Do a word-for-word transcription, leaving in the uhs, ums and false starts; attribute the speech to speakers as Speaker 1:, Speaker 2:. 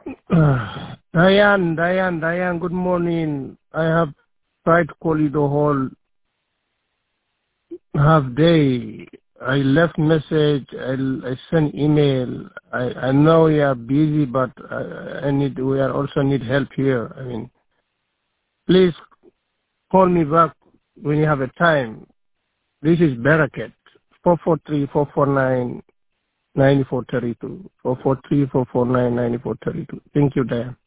Speaker 1: Uh, Diane, Diane, Diane, good morning. I have tried to call you the whole half day. I left message, I, I sent email. I, I know you are busy, but I, I need, we are also need help here. I mean, please call me back when you have a time. This is Barakat, four four three, four four nine, nine four three two, four four three, four four nine, nine four three two. Thank you, Diane.